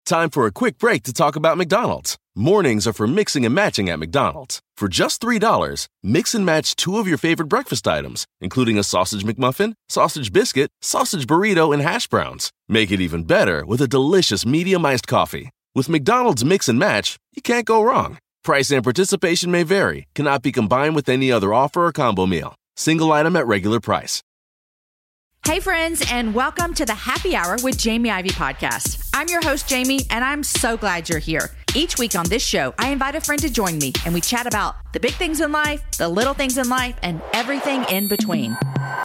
Time for a quick break to talk about McDonald's. Mornings are for mixing and matching at McDonald's. For just $3, mix and match 2 of your favorite breakfast items, including a sausage McMuffin, sausage biscuit, sausage burrito, and hash browns. Make it even better with a delicious medium iced coffee. With McDonald's Mix and Match, you can't go wrong. Price and participation may vary, cannot be combined with any other offer or combo meal. Single item at regular price. Hey friends, and welcome to the Happy Hour with Jamie Ivey podcast. I'm your host, Jamie, and I'm so glad you're here. Each week on this show, I invite a friend to join me, and we chat about the big things in life, the little things in life, and everything in between.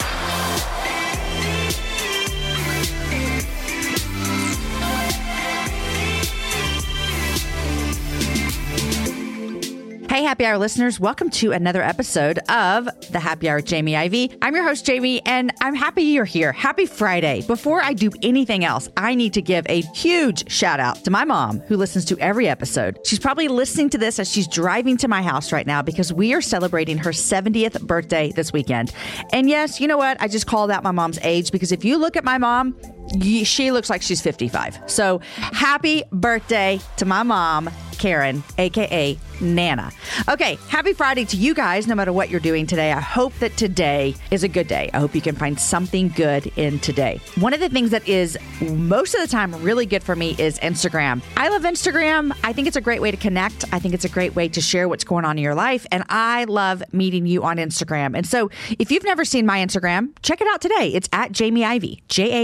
Hey, Happy Hour listeners, welcome to another episode of the Happy Hour with Jamie Ivey. I'm your host, Jamie, and I'm happy you're here. Happy Friday. Before I do anything else, I need to give a huge shout out to my mom who listens to every episode. She's probably listening to this as she's driving to my house right now because we are celebrating her 70th birthday this weekend. And yes, you know what? I just called out my mom's age because if you look at my mom, she looks like she's 55. So happy birthday to my mom, Karen, aka Nana. Okay, happy Friday to you guys, no matter what you're doing today. I hope that today is a good day. I hope you can find something good in today. One of the things that is most of the time really good for me is Instagram. I love Instagram. I think it's a great way to connect. I think it's a great way to share what's going on in your life. And I love meeting you on Instagram. And so if you've never seen my Instagram, check it out today. It's at Jamie Ivey,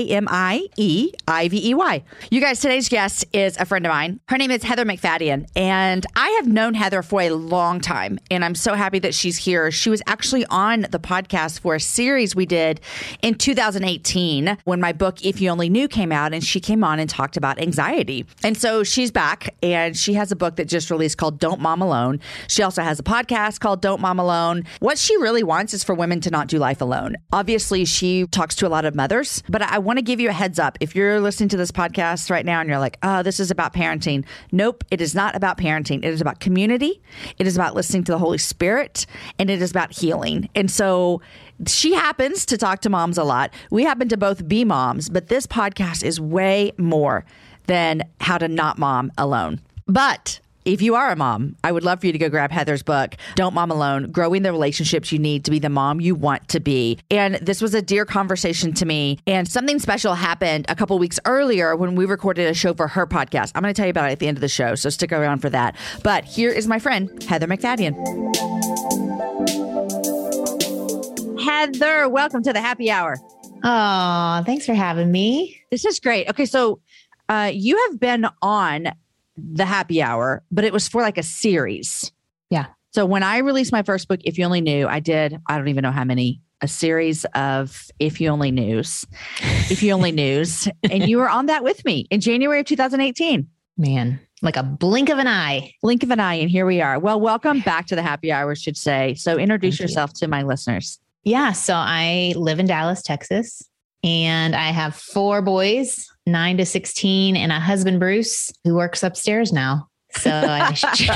Jamie Ivey. You guys, today's guest is a friend of mine. Her name is Heather McFadden. And I have known Heather for a long time, and I'm so happy that she's here. She was actually on the podcast for a series we did in 2018 when my book, If You Only Knew, came out, and she came on and talked about anxiety. And so she's back, and she has a book that just released called Don't Mom Alone. She also has a podcast called Don't Mom Alone. What she really wants is for women to not do life alone. Obviously, she talks to a lot of mothers, but I want to give you a heads up. If you're listening to this podcast right now and you're like, oh, this is about parenting. Nope, it is not about parenting. It is about community. It is about listening to the Holy Spirit, and it is about healing. And so she happens to talk to moms a lot. We happen to both be moms, but this podcast is way more than how to not mom alone. But if you are a mom, I would love for you to go grab Heather's book, Don't Mom Alone, Growing the Relationships You Need to Be the Mom You Want to Be. And this was a dear conversation to me. And something special happened a couple weeks earlier when we recorded a show for her podcast. I'm going to tell you about it at the end of the show, so stick around for that. But here is my friend, Heather McFadden. Heather, welcome to the Happy Hour. Oh, thanks for having me. This is great. Okay, so you have been on the Happy Hour, but it was for like a series. Yeah. So when I released my first book, If You Only Knew, I don't even know how many, a series of If You Only News, If You Only News. And you were on that with me in January of 2018. Man, like a blink of an eye. Blink of an eye. And here we are. Well, welcome back to the Happy Hour, I should say. So introduce yourself to my listeners. Yeah. So I live in Dallas, Texas, and I have 4 boys, 9 to 16, and a husband, Bruce, who works upstairs now. So I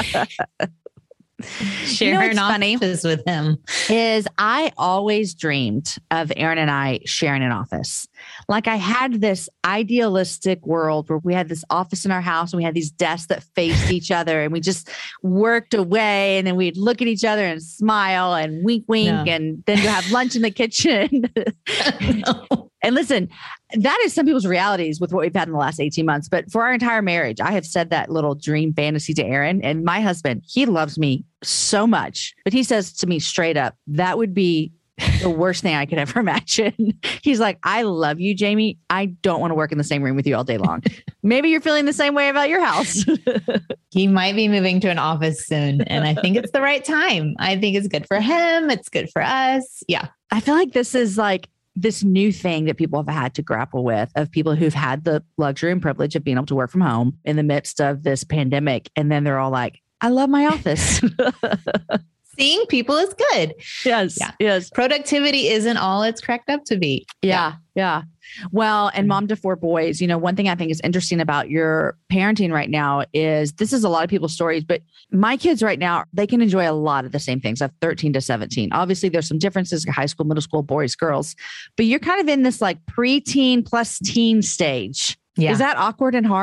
share an office with him. Is I always dreamed of Aaron and I sharing an office. Like I had this idealistic world where we had this office in our house and we had these desks that faced each other and we just worked away and then we'd look at each other and smile and wink, and then you have lunch in the kitchen. No. And listen, that is some people's realities with what we've had in the last 18 months. But for our entire marriage, I have said that little dream fantasy to Aaron, and my husband, he loves me so much, but he says to me straight up, that would be the worst thing I could ever imagine. He's like, I love you, Jamie. I don't want to work in the same room with you all day long. Maybe you're feeling the same way about your house. He might be moving to an office soon. And I think it's the right time. I think it's good for him. It's good for us. Yeah. I feel like this is like this new thing that people have had to grapple with, of people who've had the luxury and privilege of being able to work from home in the midst of this pandemic. And then they're all like, I love my office. Seeing people is good. Yes. Yeah. Yes. Productivity isn't all it's cracked up to be. Yeah. Yeah. Well, and mom to 4 boys, you know, one thing I think is interesting about your parenting right now is this is a lot of people's stories, but my kids right now, they can enjoy a lot of the same things. I have 13 to 17. Obviously, there's some differences in high school, middle school, boys, girls, but you're kind of in this like preteen plus teen stage. Yeah. Is that awkward and hard?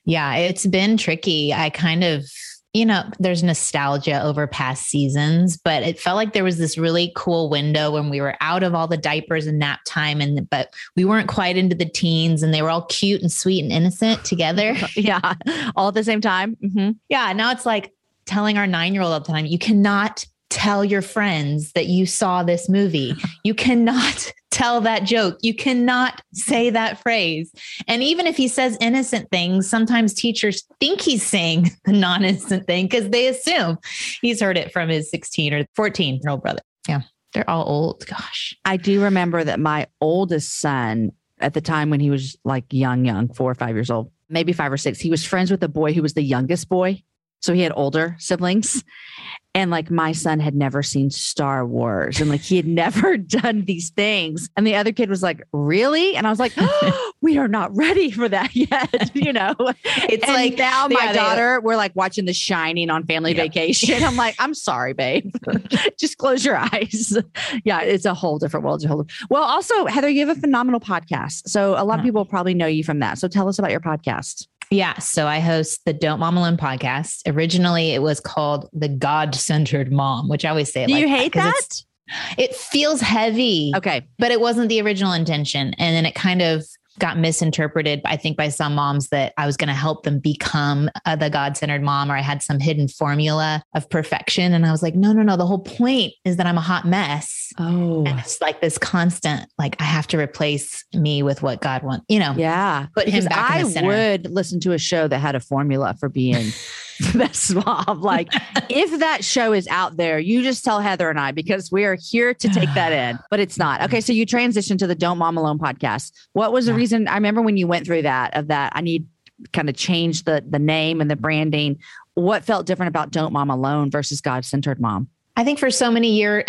Yeah, it's been tricky. I kind of, there's nostalgia over past seasons, but it felt like there was this really cool window when we were out of all the diapers and nap time, but we weren't quite into the teens and they were all cute and sweet and innocent together. Yeah. All at the same time. Mm-hmm. Yeah. Now it's like telling our 9-year-old all the time, you cannot tell your friends that you saw this movie. You cannot tell that joke. You cannot say that phrase. And even if he says innocent things, sometimes teachers think he's saying the non-innocent thing because they assume he's heard it from his 16 or 14-year-old brother. Yeah. They're all old. Gosh. I do remember that my oldest son at the time when he was like young, 4 or 5 years old, maybe 5 or 6, he was friends with a boy who was the youngest boy. So he had older siblings. And like my son had never seen Star Wars and like he had never done these things. And the other kid was like, really? And I was like, oh, we are not ready for that yet. It's and like now my daughter, we're like watching The Shining on family vacation. I'm like, I'm sorry, babe. Just close your eyes. Yeah, it's a whole different world. Well, also, Heather, you have a phenomenal podcast. So a lot of people probably know you from that. So tell us about your podcast. Yeah. So I host the Don't Mom Alone podcast. Originally, it was called The God-Centered Mom, which I always say. Do you hate that? It feels heavy. Okay. But it wasn't the original intention. And then it kind of got misinterpreted, I think, by some moms that I was going to help them become the God-centered mom, or I had some hidden formula of perfection. And I was like, no. The whole point is that I'm a hot mess. Oh, and it's like this constant, like I have to replace me with what God wants, Yeah. Put him back in the center. I would listen to a show that had a formula for being the best mom. Like if that show is out there, you just tell Heather and I, because we are here to take that in, but it's not. Okay. So you transitioned to the Don't Mom Alone podcast. What was the reason? I remember when you went through that, I need kind of change the name and the branding. What felt different about Don't Mom Alone versus God-Centered Mom? I think for so many years,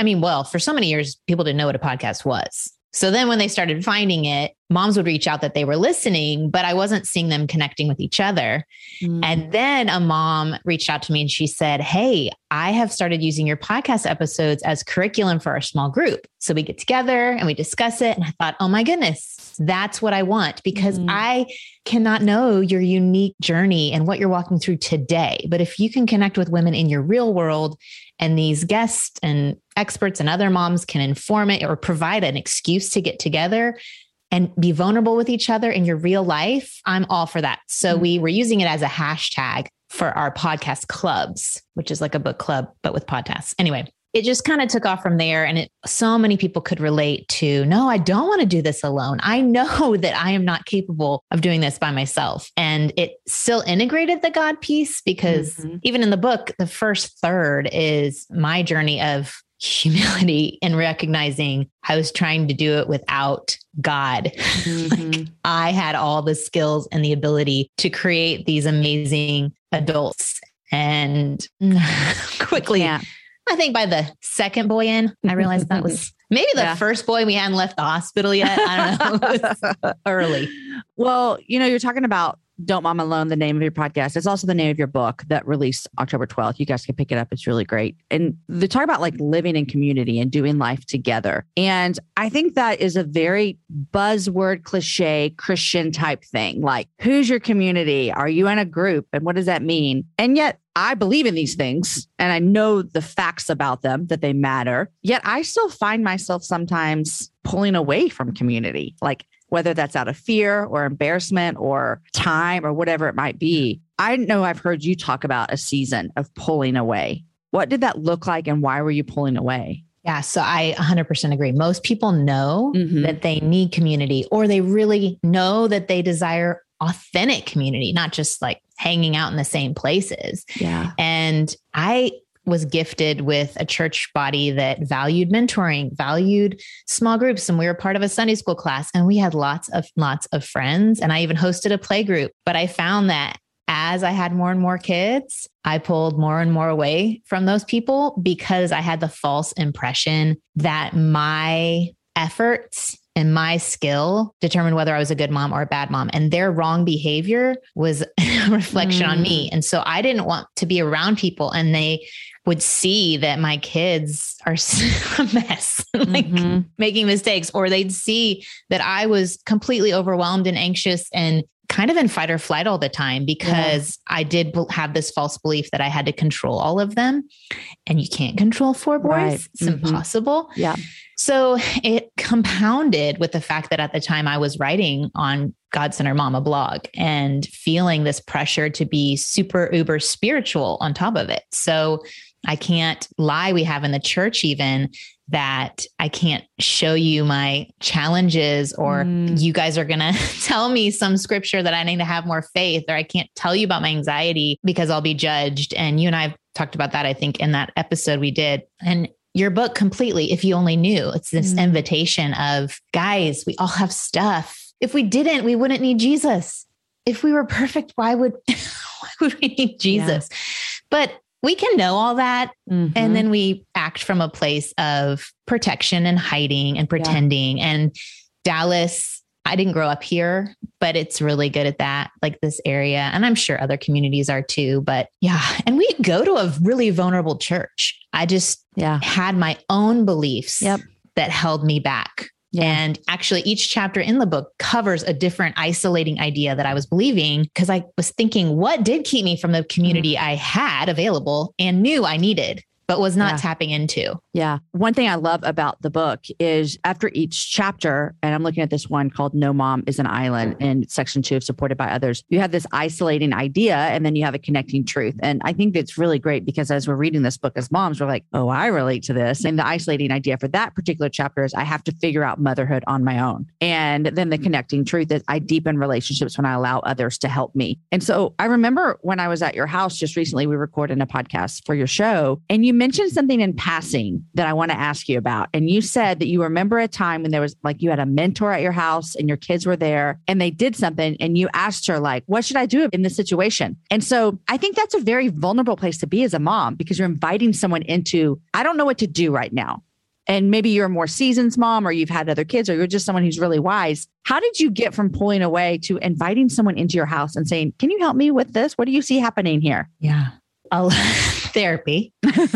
people didn't know what a podcast was. So then when they started finding it, moms would reach out that they were listening, but I wasn't seeing them connecting with each other. Mm. And then a mom reached out to me and she said, hey, I have started using your podcast episodes as curriculum for our small group. So we get together and we discuss it. And I thought, oh my goodness, that's what I want, because I cannot know your unique journey and what you're walking through today. But if you can connect with women in your real world, and these guests and experts and other moms can inform it or provide an excuse to get together and be vulnerable with each other in your real life, I'm all for that. So we were using it as a hashtag for our podcast clubs, which is like a book club, but with podcasts. Anyway, it just kind of took off from there. And so many people could relate to, no, I don't want to do this alone. I know that I am not capable of doing this by myself. And it still integrated the God piece, because even in the book, the first third is my journey of humility and recognizing I was trying to do it without God. Like, I had all the skills and the ability to create these amazing adults. And quickly, I think by the second boy in, I realized that was maybe the first boy we hadn't left the hospital yet. I don't know. It was early. Well, you're talking about Don't Mom Alone, the name of your podcast. It's also the name of your book that released October 12th. You guys can pick it up. It's really great. And they talk about like living in community and doing life together. And I think that is a very buzzword, cliche, Christian type thing. Like, who's your community? Are you in a group? And what does that mean? And yet I believe in these things and I know the facts about them, that they matter. Yet I still find myself sometimes pulling away from community, like whether that's out of fear or embarrassment or time or whatever it might be. I know I've heard you talk about a season of pulling away. What did that look like and why were you pulling away? Yeah, so I 100% agree. Most people know that they need community, or they really know that they desire authentic community, not just like hanging out in the same places. Yeah. And I was gifted with a church body that valued mentoring, valued small groups. And we were part of a Sunday school class and we had lots of friends. And I even hosted a play group. But I found that as I had more and more kids, I pulled more and more away from those people because I had the false impression that my efforts and my skill determined whether I was a good mom or a bad mom. And their wrong behavior was a reflection on me. And so I didn't want to be around people and they would see that my kids are a mess, like making mistakes, or they'd see that I was completely overwhelmed and anxious and kind of in fight or flight all the time because I did have this false belief that I had to control all of them, and you can't control 4 boys. Right. It's impossible. Yeah. So it compounded with the fact that at the time I was writing on God Center Mama blog and feeling this pressure to be super uber spiritual on top of it. So I can't lie. We have in the church even that I can't show you my challenges, or you guys are going to tell me some scripture that I need to have more faith, or I can't tell you about my anxiety because I'll be judged. And you and I have talked about that, I think, in that episode we did. And your book completely, if you only knew, it's this invitation of, guys, we all have stuff. If we didn't, we wouldn't need Jesus. If we were perfect, why would we need Jesus? Yeah. But we can know all that. And then we act from a place of protection and hiding and pretending. And Dallas, I didn't grow up here, but it's really good at that, like this area. And I'm sure other communities are too, but yeah. And we go to a really vulnerable church. I just had my own beliefs that held me back. Yeah. And actually each chapter in the book covers a different isolating idea that I was believing, because I was thinking, what did keep me from the community I had available and knew I needed, but was not tapping into? Yeah. One thing I love about the book is after each chapter, and I'm looking at this one called No Mom is an Island in section 2 of Supported by Others, you have this isolating idea and then you have a connecting truth. And I think that's really great because as we're reading this book as moms, we're like, oh, I relate to this. And the isolating idea for that particular chapter is I have to figure out motherhood on my own. And then the connecting truth is I deepen relationships when I allow others to help me. And so I remember when I was at your house just recently, we recorded a podcast for your show, and you mentioned something in passing that I want to ask you about. And you said that you remember a time when there was like, you had a mentor at your house and your kids were there and they did something and you asked her like, what should I do in this situation? And so I think that's a very vulnerable place to be as a mom, because you're inviting someone into, I don't know what to do right now. And maybe you're a more seasoned mom, or you've had other kids, or you're just someone who's really wise. How did you get from pulling away to inviting someone into your house and saying, can you help me with this? What do you see happening here? Yeah. Therapy.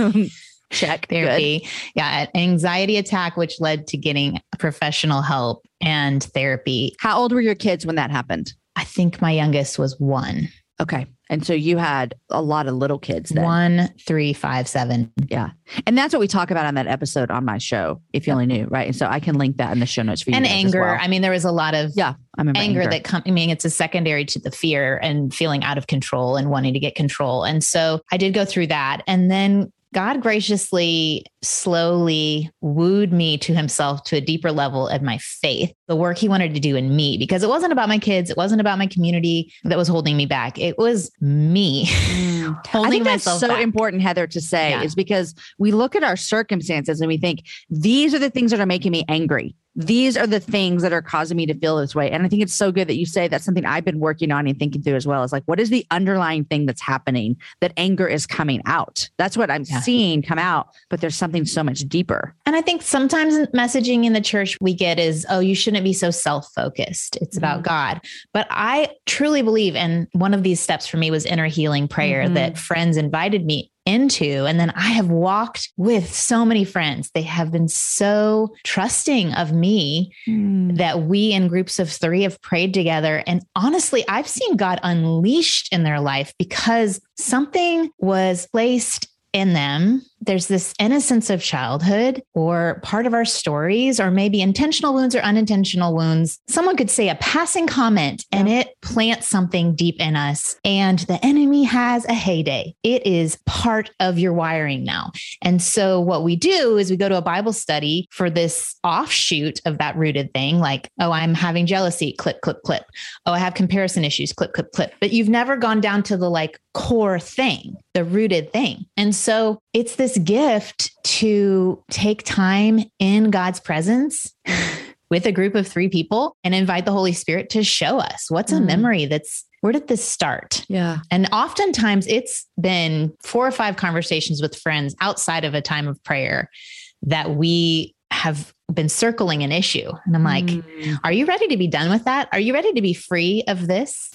Check. Therapy. Good. Yeah. An anxiety attack, which led to getting professional help and therapy. How old were your kids when that happened? I think my youngest was 1. Okay. And so you had a lot of little kids then. 1, 3, 5, 7. Yeah. And that's what we talk about on that episode on my show, if you only knew, right? And so I can link that in the show notes for you. And anger. Well. I mean, there was a lot of anger that it's a secondary to the fear and feeling out of control and wanting to get control. And so I did go through that. And then God graciously, slowly wooed me to himself to a deeper level of my faith, the work he wanted to do in me, because it wasn't about my kids. It wasn't about my community that was holding me back. It was me holding I think myself that's so back. important, Heather, to say is because we look at our circumstances and we think, these are the things that are making me angry. These are the things that are causing me to feel this way. And I think it's so good that you say that's something I've been working on and thinking through as well. Is like, what is the underlying thing that's happening that anger is coming out? That's what I'm seeing come out, but there's something so much deeper. And I think sometimes messaging in the church we get is, oh, you shouldn't be so self-focused. It's about God. But I truly believe, and one of these steps for me was inner healing prayer that friends invited me into. And then I have walked with so many friends. They have been so trusting of me that we in groups of 3 have prayed together. And honestly, I've seen God unleashed in their life because something was placed in them. There's this innocence of childhood or part of our stories, or maybe intentional wounds or unintentional wounds. Someone could say a passing comment and it plants something deep in us, and the enemy has a heyday. It is part of your wiring now. And so what we do is we go to a Bible study for this offshoot of that rooted thing. Like, oh, I'm having jealousy, clip, clip, clip. Oh, I have comparison issues, clip, clip, clip. But you've never gone down to the like core thing, the rooted thing. And so it's this gift to take time in God's presence with a group of 3 people and invite the Holy Spirit to show us what's a memory where did this start? Yeah. And oftentimes it's been 4 or 5 conversations with friends outside of a time of prayer that we have been circling an issue. And I'm like, are you ready to be done with that? Are you ready to be free of this?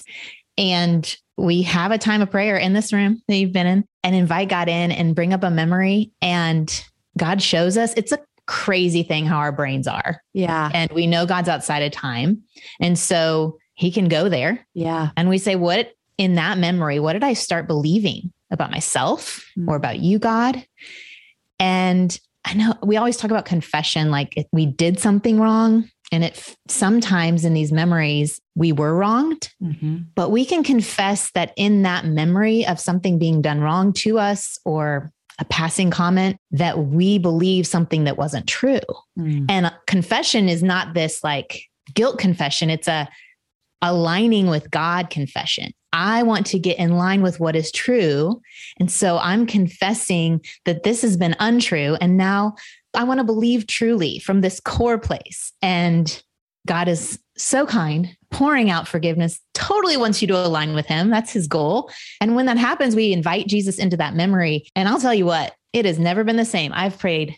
And we have a time of prayer in this room that you've been in and invite God in and bring up a memory, and God shows us. It's a crazy thing how our brains are. Yeah. And we know God's outside of time. And so he can go there. Yeah. And we say, what in that memory, what did I start believing about myself or about you, God? And I know we always talk about confession, like if we did something wrong, and sometimes in these memories, we were wronged, but we can confess that in that memory of something being done wrong to us or a passing comment, that we believe something that wasn't true. And confession is not this like guilt confession. It's a aligning with God confession. I want to get in line with what is true. And so I'm confessing that this has been untrue. And now I want to believe truly from this core place. And God is so kind, pouring out forgiveness, totally wants you to align with him. That's his goal. And when that happens, we invite Jesus into that memory. And I'll tell you what, it has never been the same. I've prayed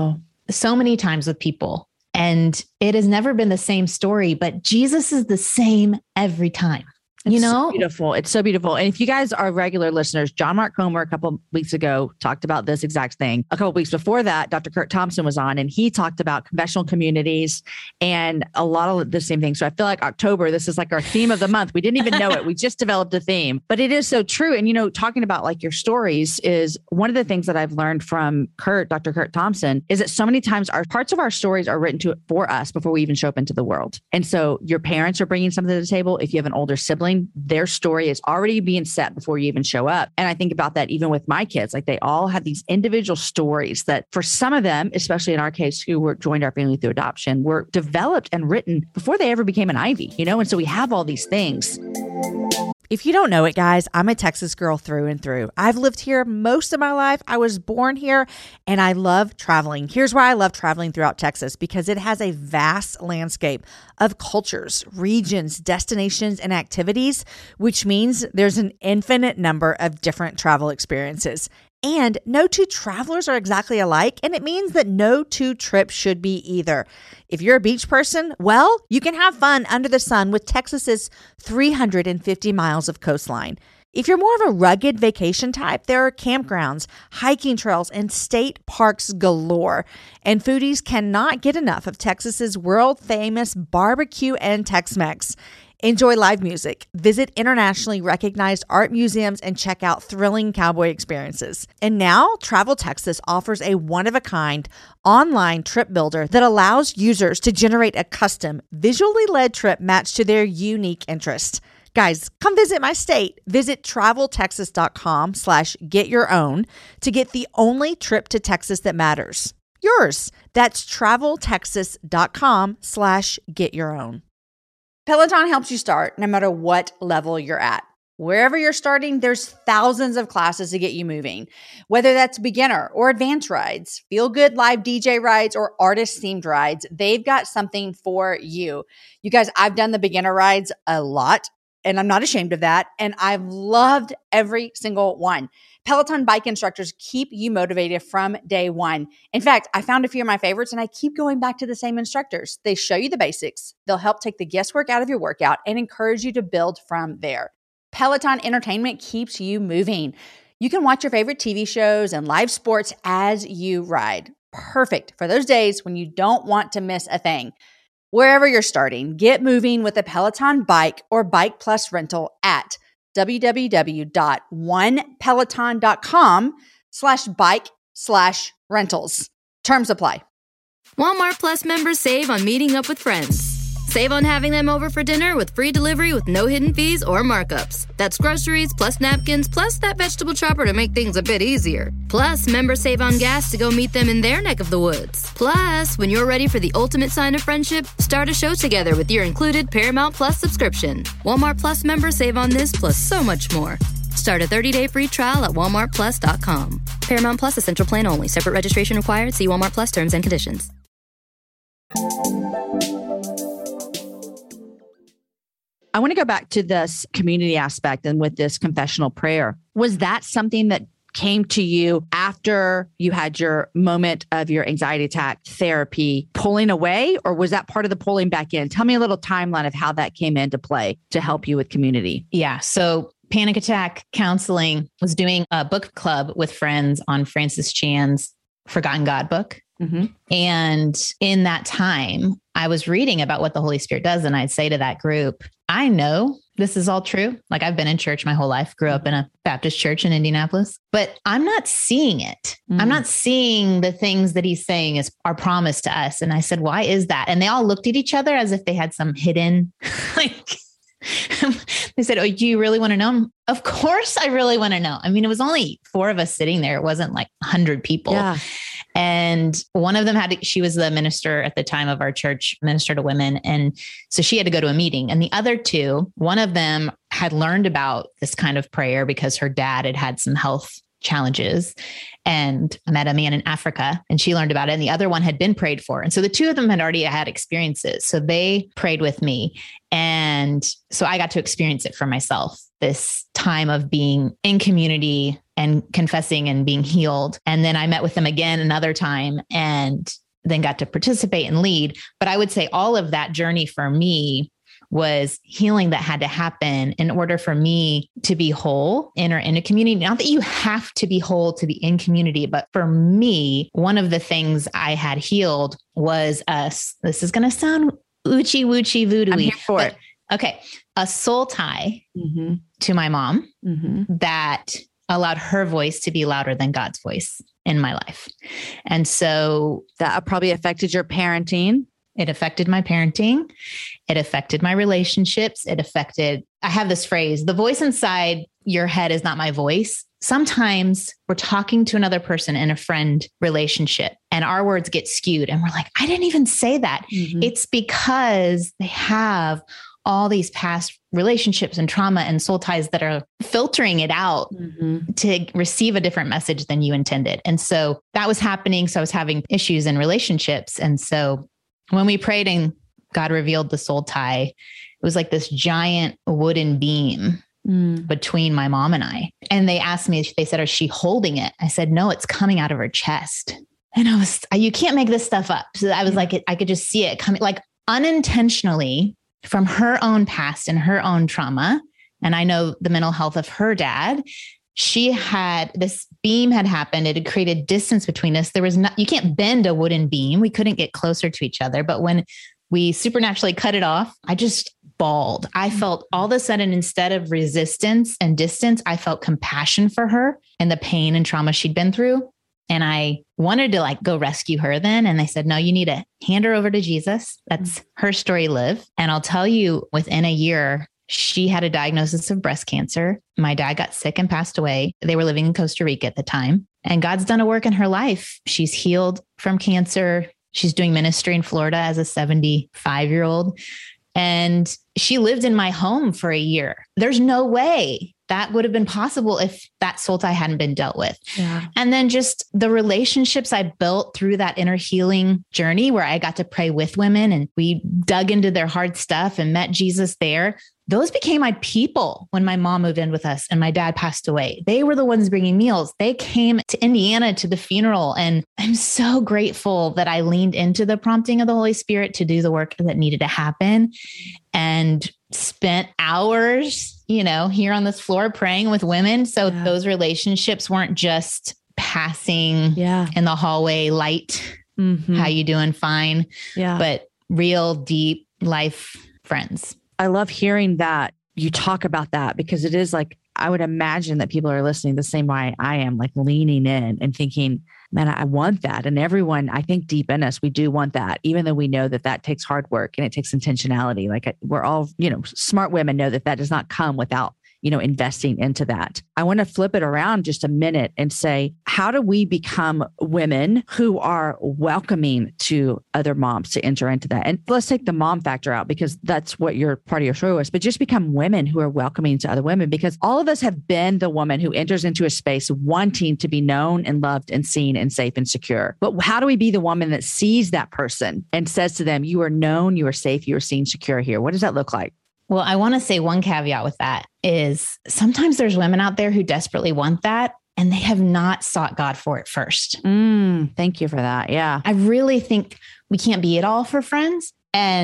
so many times with people, and it has never been the same story, but Jesus is the same every time. It's so beautiful. It's so beautiful. And if you guys are regular listeners, John Mark Comer a couple of weeks ago talked about this exact thing. A couple of weeks before that, Dr. Kurt Thompson was on, and he talked about confessional communities and a lot of the same things. So I feel like October, this is like our theme of the month. We didn't even know it. We just developed a theme, but it is so true. And, you know, talking about like your stories is one of the things that I've learned from Dr. Kurt Thompson, is that so many times our parts of our stories are written for us before we even show up into the world. And so your parents are bringing something to the table. If you have an older sibling, their story is already being set before you even show up. And I think about that even with my kids, like they all have these individual stories that for some of them, especially in our case, who joined our family through adoption, were developed and written before they ever became an Ivy, you know? And so we have all these things. If you don't know it, guys, I'm a Texas girl through and through. I've lived here most of my life. I was born here and I love traveling. Here's why I love traveling throughout Texas, because it has a vast landscape of cultures, regions, destinations, and activities, which means there's an infinite number of different travel experiences. And no two travelers are exactly alike, and it means that no two trips should be either. If you're a beach person, well, you can have fun under the sun with Texas's 350 miles of coastline. If you're more of a rugged vacation type, there are campgrounds, hiking trails, and state parks galore. And foodies cannot get enough of Texas's world-famous barbecue and Tex-Mex. Enjoy live music, visit internationally recognized art museums, and check out thrilling cowboy experiences. And now, Travel Texas offers a one-of-a-kind online trip builder that allows users to generate a custom, visually led trip matched to their unique interests. Guys, come visit my state. Visit traveltexas.com/getyourown to get the only trip to Texas that matters. Yours. That's traveltexas.com/getyourown. Peloton helps you start no matter what level you're at. Wherever you're starting, there's thousands of classes to get you moving. Whether that's beginner or advanced rides, feel good live DJ rides, or artist themed rides, they've got something for you. You guys, I've done the beginner rides a lot, and I'm not ashamed of that. And I've loved every single one. Peloton bike instructors keep you motivated from day one. In fact, I found a few of my favorites and I keep going back to the same instructors. They show you the basics. They'll help take the guesswork out of your workout and encourage you to build from there. Peloton entertainment keeps you moving. You can watch your favorite TV shows and live sports as you ride. Perfect for those days when you don't want to miss a thing. Wherever you're starting, get moving with a Peloton bike or Bike Plus rental at www.onepelotton.com/bike/rentals. Terms apply. Walmart Plus members save on meeting up with friends. Save on having them over for dinner with free delivery with no hidden fees or markups. That's groceries plus napkins plus that vegetable chopper to make things a bit easier. Plus, members save on gas to go meet them in their neck of the woods. Plus, when you're ready for the ultimate sign of friendship, start a show together with your included Paramount Plus subscription. Walmart Plus members save on this plus so much more. Start a 30-day free trial at walmartplus.com. Paramount Plus Essential Plan only. Separate registration required. See Walmart Plus terms and conditions. I want to go back to this community aspect and with this confessional prayer. Was that something that came to you after you had your moment of your anxiety attack therapy pulling away, or was that part of the pulling back in? Tell me a little timeline of how that came into play to help you with community. Yeah. So Panic Attack Counseling was doing a book club with friends on Francis Chan's Forgotten God book. Mm-hmm. And in that time, I was reading about what the Holy Spirit does. And I'd say to that group, I know this is all true. Like I've been in church my whole life, grew up in a Baptist church in Indianapolis, but I'm not seeing it. I'm not seeing the things that he's saying are promised to us. And I said, why is that? And they all looked at each other as if they had some hidden, like, they said, oh, do you really want to know? Of course, I really want to know. I mean, it was only 4 of us sitting there. It wasn't like 100 people. Yeah. And one of them she was the minister at the time of our church, minister to women. And so she had to go to a meeting. And the other 2, one of them had learned about this kind of prayer because her dad had some health challenges. And I met a man in Africa and she learned about it. And the other one had been prayed for. And so the 2 of them had already had experiences. So they prayed with me. And so I got to experience it for myself, this time of being in community and confessing and being healed. And then I met with them again another time and then got to participate and lead. But I would say all of that journey for me was healing that had to happen in order for me to be whole in a community. Not that you have to be whole to be in community, but for me, one of the things I had healed was this is going to sound oochie woochie voodoo-y. I'm here for it. Okay. A soul tie to my mom that allowed her voice to be louder than God's voice in my life. And so that probably affected your parenting. It affected my parenting. It affected my relationships. I have this phrase, the voice inside your head is not my voice. Sometimes we're talking to another person in a friend relationship and our words get skewed and we're like, I didn't even say that. It's because they have all these past relationships and trauma and soul ties that are filtering it out to receive a different message than you intended. And so that was happening. So I was having issues in relationships. And so when we prayed and God revealed the soul tie, it was like this giant wooden beam between my mom and I. And they asked me, they said, is she holding it? I said, no, it's coming out of her chest. And you can't make this stuff up. So I was like, I could just see it coming like unintentionally from her own past and her own trauma. And I know the mental health of her dad. This beam had happened. It had created distance between us. You can't bend a wooden beam. We couldn't get closer to each other. But when we supernaturally cut it off, I just bawled. I felt all of a sudden, instead of resistance and distance, I felt compassion for her and the pain and trauma she'd been through. And I wanted to go rescue her then. And they said, no, you need to hand her over to Jesus. That's her story, live. And I'll tell you, within a year, she had a diagnosis of breast cancer. My dad got sick and passed away. They were living in Costa Rica at the time. And God's done a work in her life. She's healed from cancer. She's doing ministry in Florida as a 75-year-old. And she lived in my home for a year. There's no way that would have been possible if that soul tie hadn't been dealt with. Yeah. And then just the relationships I built through that inner healing journey where I got to pray with women and we dug into their hard stuff and met Jesus there. Those became my people when my mom moved in with us and my dad passed away. They were the ones bringing meals. They came to Indiana to the funeral. And I'm so grateful that I leaned into the prompting of the Holy Spirit to do the work that needed to happen and spent hours, here on this floor praying with women. So those relationships weren't just passing in the hallway light. How you doing? Fine. Yeah. But real deep life friends. I love hearing that you talk about that because it is like, I would imagine that people are listening the same way I am, like leaning in and thinking, man, I want that. And everyone, I think deep in us, we do want that, even though we know that takes hard work and it takes intentionality. Like we're all, smart women know that does not come without investing into that. I want to flip it around just a minute and say, how do we become women who are welcoming to other moms to enter into that? And let's take the mom factor out because that's what your part of your story was, but just become women who are welcoming to other women because all of us have been the woman who enters into a space wanting to be known and loved and seen and safe and secure. But how do we be the woman that sees that person and says to them, you are known, you are safe, you are seen, secure here? What does that look like? Well, I want to say one caveat with that is sometimes there's women out there who desperately want that and they have not sought God for it first. Thank you for that. Yeah. I really think we can't be it all for friends. And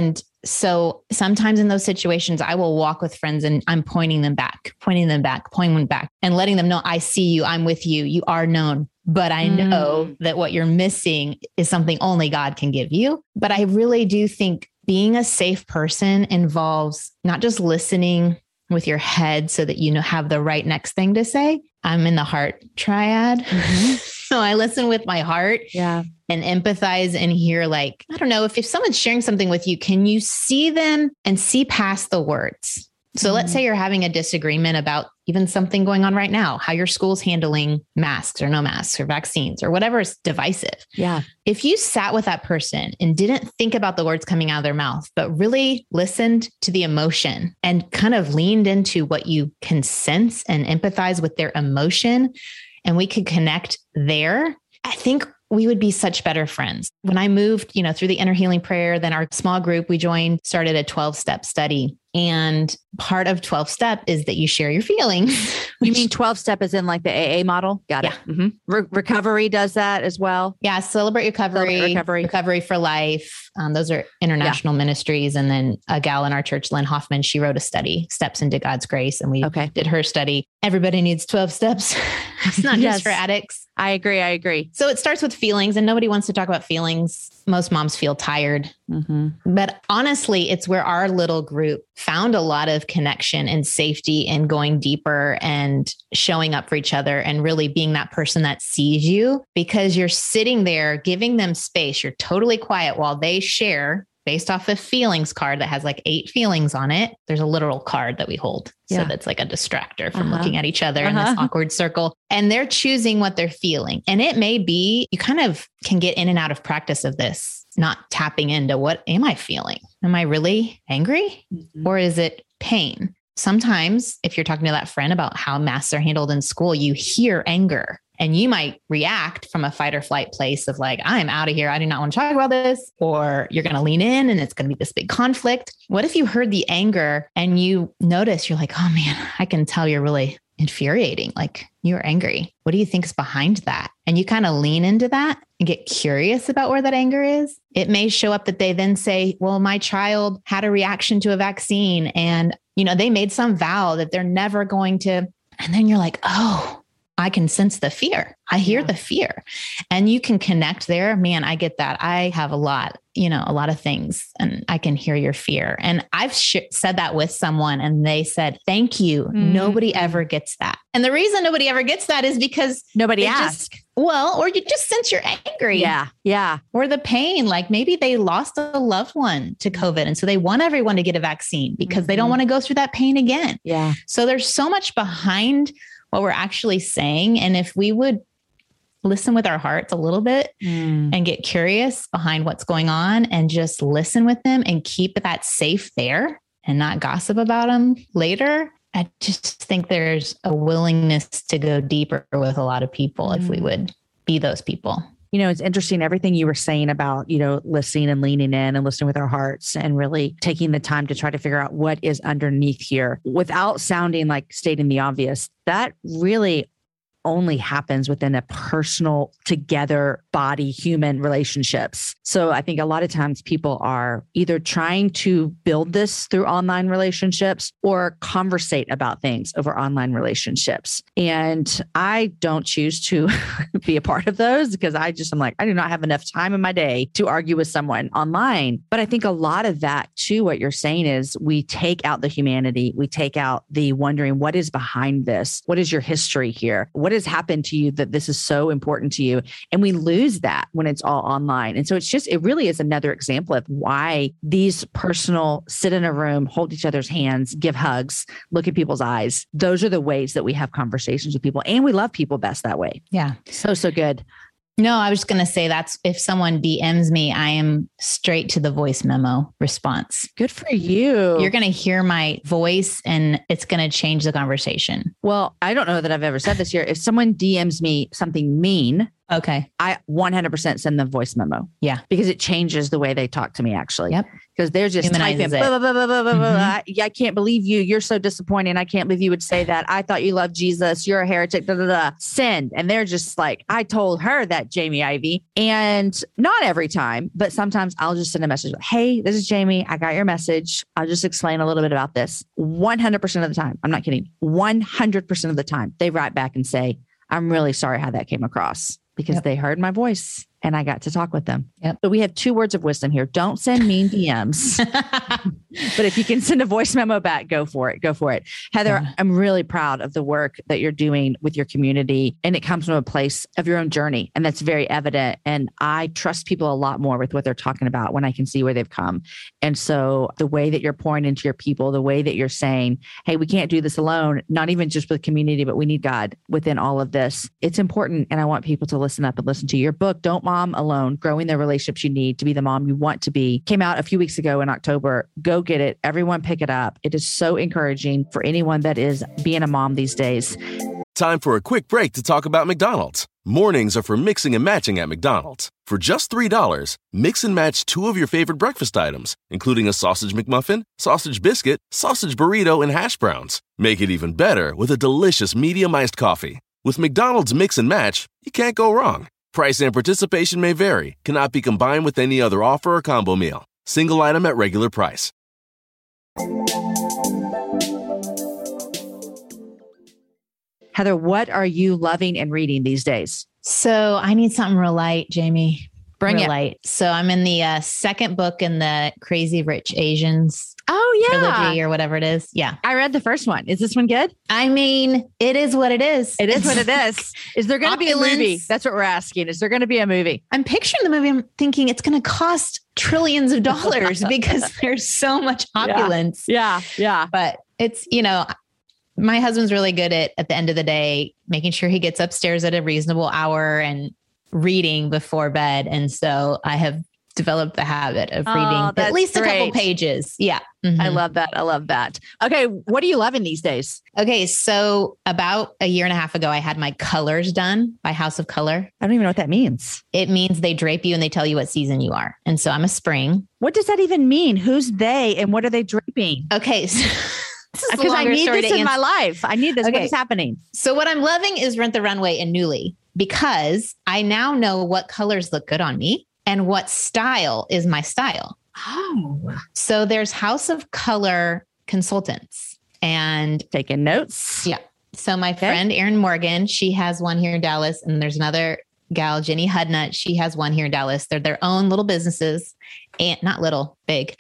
So sometimes in those situations, I will walk with friends and I'm pointing them back, pointing them back and letting them know, I see you, I'm with you, you are known. But I know that what you're missing is something only God can give you. But I really do think being a safe person involves not just listening with your head so that you have the right next thing to say. I'm in the heart triad. So I listen with my heart and empathize and hear, like, I don't know, if someone's sharing something with you, can you see them and see past the words? So let's say you're having a disagreement about even something going on right now, how your school's handling masks or no masks or vaccines or whatever is divisive. Yeah. If you sat with that person and didn't think about the words coming out of their mouth, but really listened to the emotion and kind of leaned into what you can sense and empathize with their emotion, and we could connect there, I think we would be such better friends. When I moved, through the inner healing prayer, then our small group we joined started a 12-step study. And part of 12-step is that you share your feelings. You mean 12-step is in like the AA model? Got it. Mm-hmm. Recovery does that as well. Yeah. Celebrate Recovery for Life. Those are international ministries. And then a gal in our church, Lynn Hoffman, she wrote a study, Steps into God's Grace. And we did her study. Everybody needs 12 steps. It's not just for addicts. I agree. So it starts with feelings, and nobody wants to talk about feelings. Most moms feel tired. But honestly, it's where our little group found a lot of connection and safety and going deeper and showing up for each other and really being that person that sees you, because you're sitting there giving them space. You're totally quiet while they share based off a feelings card that has like 8 feelings on it. There's a literal card that we hold. So that's like a distractor from looking at each other in this awkward circle. And they're choosing what they're feeling. And it may be, you kind of can get in and out of practice of this, not tapping into what am I feeling? Am I really angry? Or is it pain? Sometimes if you're talking to that friend about how masks are handled in school, you hear anger. And you might react from a fight or flight place of like, I'm out of here. I do not want to talk about this. Or you're going to lean in and it's going to be this big conflict. What if you heard the anger and you notice, you're like, oh man, I can tell you're really infuriating. Like, you're angry. What do you think is behind that? And you kind of lean into that and get curious about where that anger is. It may show up that they then say, well, my child had a reaction to a vaccine and, they made some vow that they're never going to. And then you're like, oh, I can sense the fear. I hear the fear, and you can connect there. Man, I get that. I have a lot of things, and I can hear your fear. And I've said that with someone and they said, thank you. Nobody ever gets that. And the reason nobody ever gets that is because nobody asks. Or you just sense you're angry. Yeah. Or the pain, like maybe they lost a loved one to COVID. And so they want everyone to get a vaccine because they don't want to go through that pain again. Yeah. So there's so much behind what we're actually saying. And if we would listen with our hearts a little bit and get curious behind what's going on and just listen with them and keep that safe there and not gossip about them later, I just think there's a willingness to go deeper with a lot of people if we would be those people. It's interesting, everything you were saying about, listening and leaning in and listening with our hearts and really taking the time to try to figure out what is underneath here without sounding like stating the obvious. That really only happens within a personal, together, body, human relationships. So I think a lot of times people are either trying to build this through online relationships or conversate about things over online relationships. And I don't choose to be a part of those because I'm like, I do not have enough time in my day to argue with someone online. But I think a lot of that too, what you're saying is we take out the humanity, we take out the wondering what is behind this? What is your history here? What has happened to you that this is so important to you? And we lose that when it's all online. And so it really is another example of why these personal sit in a room, hold each other's hands, give hugs, look at people's eyes. Those are the ways that we have conversations with people, and we love people best that way. Yeah. So good. No, I was just going to say that's if someone DMs me, I am straight to the voice memo response. Good for you. You're going to hear my voice and it's going to change the conversation. Well, I don't know that I've ever said this here. If someone DMs me something mean, Okay. I 100% send them voice memo. Yeah. Because it changes the way they talk to me, actually. Yep. Because they're just typing, Humanizes it. blah, blah, blah, blah, blah, blah, blah. Mhm. I can't believe you. You're so disappointing. I can't believe you would say that. I thought you loved Jesus. You're a heretic. Da, da, da. Send. And they're just like, I told her that, Jamie Ivey. And not every time, but sometimes I'll just send a message. Hey, this is Jamie. I got your message. I'll just explain a little bit about this. 100% of the time. I'm not kidding. 100% of the time, they write back and say, I'm really sorry how that came across, because they heard my voice and I got to talk with them. Yep. So we have 2 words of wisdom here. Don't send mean DMs, but if you can send a voice memo back, go for it. Go for it. Heather, I'm really proud of the work that you're doing with your community, and it comes from a place of your own journey. And that's very evident. And I trust people a lot more with what they're talking about when I can see where they've come. And so the way that you're pouring into your people, the way that you're saying, hey, we can't do this alone, not even just with community, but we need God within all of this. It's important. And I want people to listen up and listen to your book, Don't Mom Alone, Growing the Relationships You Need to Be the Mom You Want to Be. Came out a few weeks ago in October. Go get it. Everyone pick it up. It is so encouraging for anyone that is being a mom these days. Time for a quick break to talk about McDonald's. Mornings are for mixing and matching at McDonald's. For just $3, mix and match 2 of your favorite breakfast items, including a sausage McMuffin, sausage biscuit, sausage burrito, and hash browns. Make it even better with a delicious medium iced coffee. With McDonald's Mix and Match, you can't go wrong. Price and participation may vary. Cannot be combined with any other offer or combo meal. Single item at regular price. Heather, what are you loving and reading these days? So I need something real light, Jamie. Bring real it. light. So I'm in the second book in the Crazy Rich Asians Oh, yeah. trilogy or whatever it is. Yeah. I read the first one. Is this one good? I mean, it is what it is. It is what it is. Is there going to be a movie? Opulence. That's what we're asking. Is there going to be a movie? I'm picturing the movie. I'm thinking it's going to cost trillions of dollars because there's so much opulence. Yeah. Yeah. But it's, my husband's really good at the end of the day, making sure he gets upstairs at a reasonable hour and reading before bed. And so I have developed the habit of reading at least a couple pages. Yeah. Mm-hmm. I love that. I love that. Okay. What are you loving these days? Okay. So about a year and a half ago, I had my colors done by House of Color. I don't even know what that means. It means they drape you and they tell you what season you are. And so I'm a spring. What does that even mean? Who's they and what are they draping? Okay. So because I need this in my life. I need this. Okay. What is happening? So what I'm loving is Rent the Runway and Newly, because I now know what colors look good on me and what style is my style. Oh, So there's House of Color consultants and taking notes. yeah. So my friend Erin Morgan, she has one here in Dallas, and there's another gal, Jenny Hudnut. She has one here in Dallas. They're their own little businesses, and not little, big.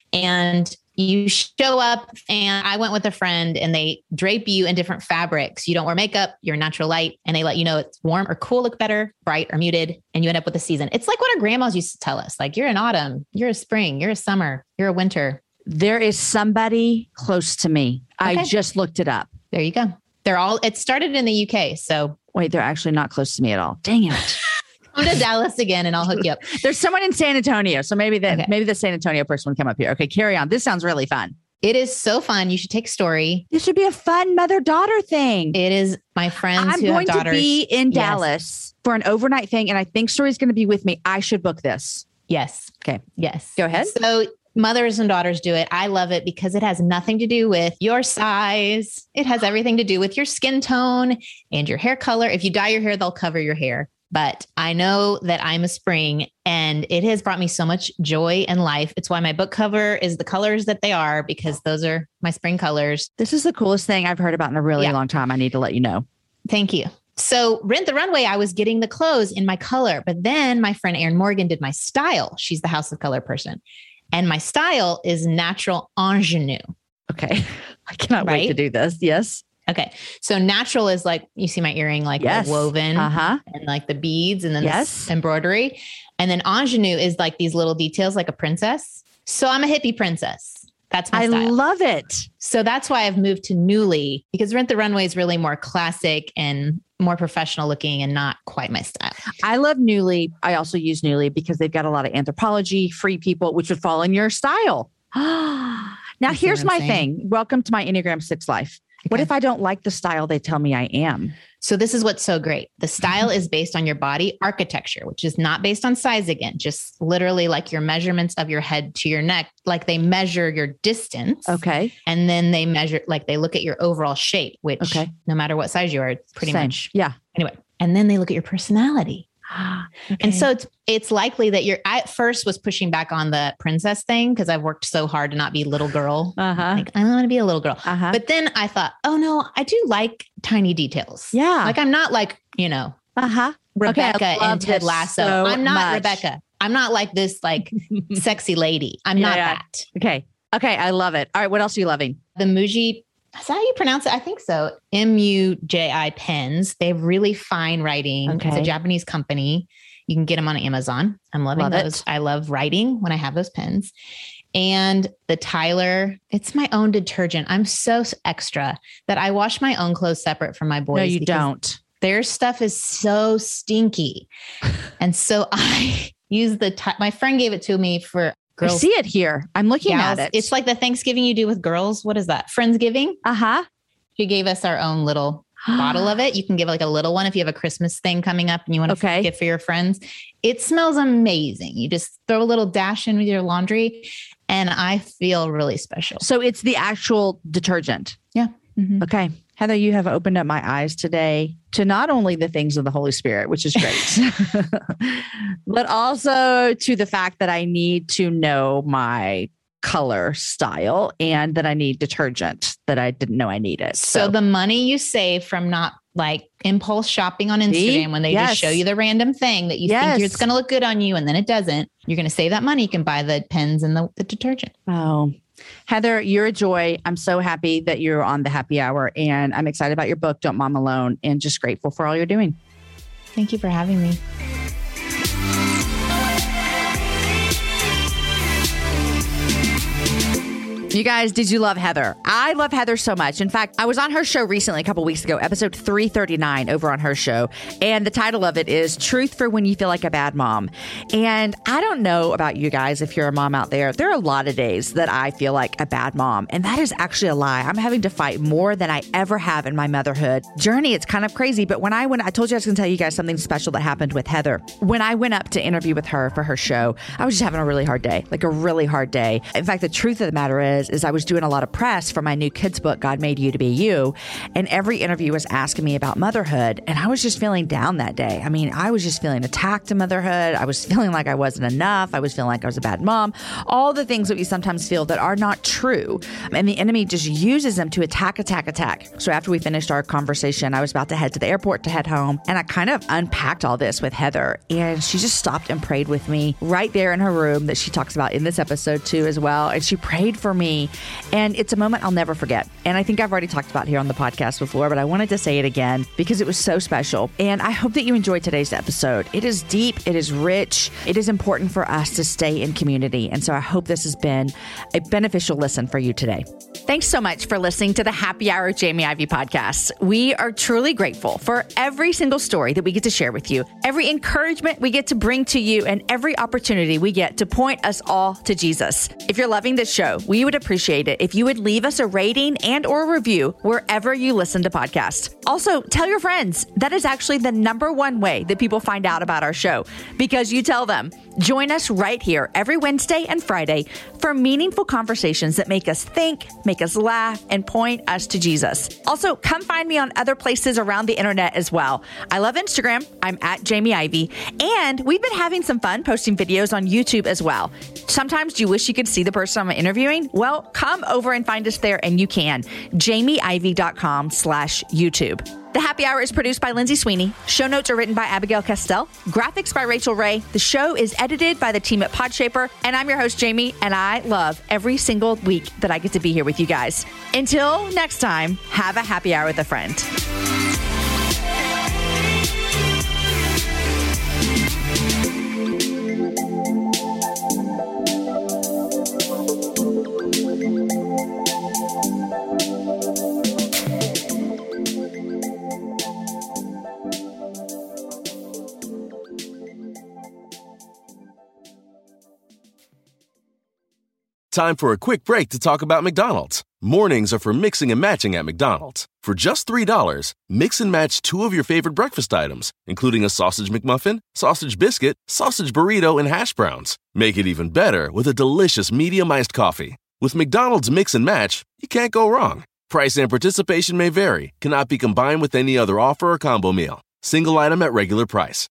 And you show up, and I went with a friend, and they drape you in different fabrics. You don't wear makeup, you're natural light, and they let you know it's warm or cool look better, bright or muted, and you end up with a season. It's like what our grandmas used to tell us, like you're an autumn, you're a spring, you're a summer, you're a winter. There is somebody close to me. Okay. I just looked it up. There you go. It started in the UK. So Wait, they're actually not close to me at all. Dang it. come to Dallas again and I'll hook you up. There's someone in San Antonio. So maybe the San Antonio person would come up here. Okay, carry on. This sounds really fun. It is so fun. You should take Story. This should be a fun mother-daughter thing. It is my friends I'm who going have daughters. to be in Yes. Dallas for an overnight thing, and I think Story's going to be with me. I should book this. Yes. Okay. Yes. Go ahead. So mothers and daughters do it. I love it because it has nothing to do with your size. It has everything to do with your skin tone and your hair color. If you dye your hair, they'll cover your hair. But I know that I'm a spring, and it has brought me so much joy and life. It's why my book cover is the colors that they are, because those are my spring colors. This is the coolest thing I've heard about in a really long time. I need to let you know. Thank you. So Rent the Runway, I was getting the clothes in my color, but then my friend Erin Morgan did my style. She's the House of Color person. And my style is natural ingenue. Okay. I cannot wait to do this. Yes. Okay. So natural is like, you see my earring, like woven and like the beads and then this embroidery. And then ingenue is like these little details, like a princess. So I'm a hippie princess. That's my style. I love it. So that's why I've moved to Newly, because Rent the Runway is really more classic and more professional looking and not quite my style. I love Newly. I also use Newly because they've got a lot of anthropology, free people, which would fall in your style. Now, here's my thing. Welcome to my Enneagram 6 life. What if I don't like the style they tell me I am? So this is what's so great. The style is based on your body architecture, which is not based on size again, just literally like your measurements of your head to your neck. Like they measure your distance. Okay. And then they measure, like they look at your overall shape, which no matter what size you are, it's pretty much. Yeah. Anyway. And then they look at your personality. Okay. And so it's likely that I at first was pushing back on the princess thing because I've worked so hard to not be little girl. Like, I don't want to be a little girl. But then I thought, oh no, I do like tiny details. Yeah. Like I'm not like, Rebecca in Ted Lasso. So I'm not much. Rebecca. I'm not like this like sexy lady. I'm not that. Okay. I love it. All right. What else are you loving? The Muji, is that how you pronounce it? I think so. MUJI pens. They have really fine writing. Okay. It's a Japanese company. You can get them on Amazon. I'm loving those. I love writing when I have those pens. And the Tyler, it's my own detergent. I'm so extra that I wash my own clothes separate from my boys. No, you don't. Their stuff is so stinky. And so I use my friend gave it to me for girls. I see it here. I'm looking at it. It's like the Thanksgiving you do with girls. What is that? Friendsgiving? She gave us our own little bottle of it. You can give like a little one if you have a Christmas thing coming up and you want to gift for your friends. It smells amazing. You just throw a little dash in with your laundry and I feel really special. So it's the actual detergent. Yeah. Mm-hmm. Okay. Heather, you have opened up my eyes today to not only the things of the Holy Spirit, which is great, but also to the fact that I need to know my color style and that I need detergent that I didn't know I needed. So the money you save from not like impulse shopping on Instagram when they just show you the random thing that you think it's going to look good on you and then it doesn't, you're going to save that money. You can buy the pens and the detergent. Oh, Heather, you're a joy. I'm so happy that you're on the happy hour and I'm excited about your book, Don't Mom Alone, and just grateful for all you're doing. Thank you for having me. You guys, did you love Heather? I love Heather so much. In fact, I was on her show recently, a couple weeks ago, episode 339 over on her show. And the title of it is Truth for When You Feel Like a Bad Mom. And I don't know about you guys, if you're a mom out there, there are a lot of days that I feel like a bad mom. And that is actually a lie. I'm having to fight more than I ever have in my motherhood journey. It's kind of crazy. But when I told you I was going to tell you guys something special that happened with Heather. When I went up to interview with her for her show, I was just having a really hard day, like a really hard day. In fact, the truth of the matter is I was doing a lot of press for my new kids book, God Made You to Be You. And every interview was asking me about motherhood. And I was just feeling down that day. I mean, I was just feeling attacked in motherhood. I was feeling like I wasn't enough. I was feeling like I was a bad mom. All the things that we sometimes feel that are not true. And the enemy just uses them to attack. So after we finished our conversation, I was about to head to the airport to head home. And I kind of unpacked all this with Heather. And she just stopped and prayed with me right there in her room that she talks about in this episode too as well. And she prayed for me. And it's a moment I'll never forget. And I think I've already talked about here on the podcast before, but I wanted to say it again because it was so special. And I hope that you enjoyed today's episode. It is deep. It is rich. It is important for us to stay in community. And so I hope this has been a beneficial listen for you today. Thanks so much for listening to the Happy Hour Jamie Ivey podcast. We are truly grateful for every single story that we get to share with you, every encouragement we get to bring to you, and every opportunity we get to point us all to Jesus. If you're loving this show, we would appreciate it if you would leave us a rating and or review wherever you listen to podcasts. Also, tell your friends. That is actually the number one way that people find out about our show, because you tell them. Join us right here every Wednesday and Friday for meaningful conversations that make us think, make us laugh, and point us to Jesus. Also, come find me on other places around the internet as well. I love Instagram. I'm at Jamie Ivey. And we've been having some fun posting videos on YouTube as well. Sometimes do you wish you could see the person I'm interviewing? Well, come over and find us there, and you can. JamieIvey.com/YouTube. The Happy Hour is produced by Lindsay Sweeney. Show notes are written by Abigail Castell. Graphics by Rachel Ray. The show is edited by the team at Podshaper. And I'm your host, Jamie, and I love every single week that I get to be here with you guys. Until next time, have a happy hour with a friend. Time for a quick break to talk about McDonald's. Mornings are for mixing and matching at McDonald's. For just $3, mix and match 2 of your favorite breakfast items, including a sausage McMuffin, sausage biscuit, sausage burrito, and hash browns. Make it even better with a delicious medium iced coffee. With McDonald's Mix and Match, you can't go wrong. Price and participation may vary, cannot be combined with any other offer or combo meal. Single item at regular price.